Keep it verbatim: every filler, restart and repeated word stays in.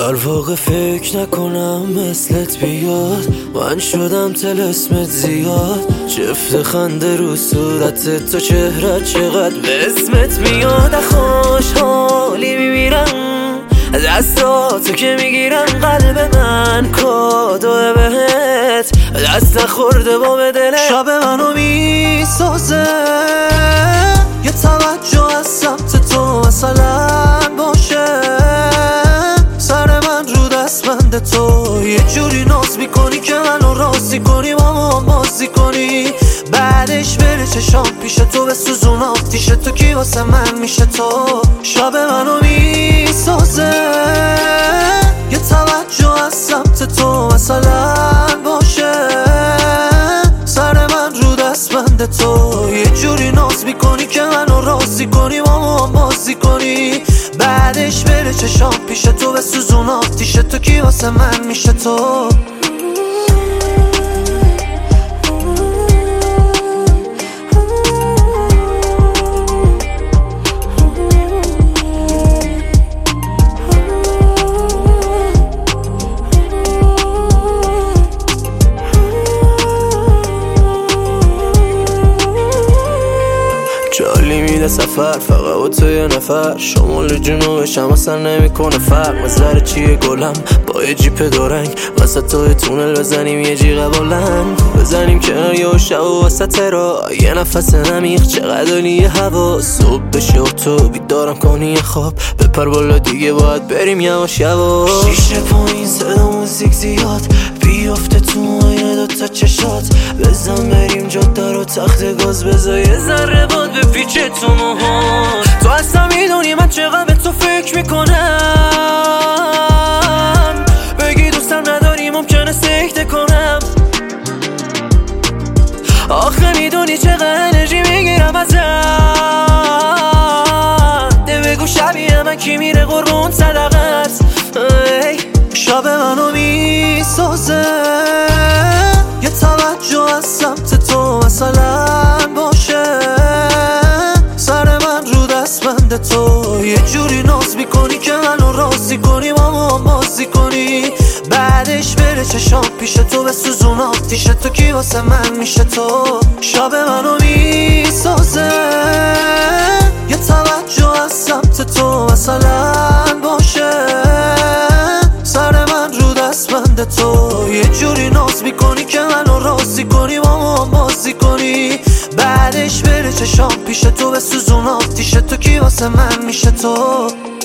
در واقع فکر نکنم مثلت بیاد، من شدم طلسمت زیاد. جفت خنده رو صورت تو، چهره چقدر به اسمت میاد. خوشحالی میمیرم دستاتو که میگیرم، قلب من کادو بهت دست نخورده با به دلت. شب منو میسازه یه توجه از سمت تو مثلا باشه، سر من رو دستبند تو یه جوری ناز میکنی که منو راضی کنی، با ما بازی کنی، بعدش بره چشام پیش تو به سوزون آتیش تو، کی واسه من میشه تو. شب منو میسازه یه توجه از سمت تو مثلا باشه، سر من رو دستبند تو یه جوری ناز میکنی که منو راضی کنی، با ما بازی کنی، بعدش بره چشام پیش تو به سوزون آتیش تو، کی واسه من میشه تو. جالی میده سفر فقط با تو یه نفر، شمال جنوبش هم اصلا نمیکنه فرق. نظر چیه گلم با یه جیپ دورنگ، وسط توی تونل بزنیم یه جیغ بلند، بزنیم کنار یه شب و وسط را یه نفس نمیخ، چقدر عالیه هوا. صبح بشه و تو بیدارم کنی خواب، بپر بالا دیگه باید بریم یواش یواش. شیشه پایین صدا موزیک زیاد، بیافته تو آینه دوتا چشات، بزن بریم جاده رو تخت گاز، بزا یه ذره باد به پیچه تو موهات. تو اصلا میدونی من چقدر به تو فکر میکنم، بگی دوستم نداری ممکنه سکته کنم، آخه میدونی چقدر انرژی میگیرم ازت. ده بگو شبیه من کی میره قربون صدقت. شب منو میسازه یه توجه از سمت تو مثلا باشه، سر من رو دستبند تو یه جوری ناز میکنی که منو راضی کنی، با ما بازی کنی، بعدش بره چشام پیش تو به سوزون آتیش تو، کی واسه من میشه تو. شب منو میسازه یه توجه از سمت تو مثلا باشه، سر من رو دستبند تو یه جوری ناز میکنی که منو راضی کنی، با ما بازی کنی، بعدش بره چشام پیش تو به سوزون آتیش تو، کی واسه من میشه تو.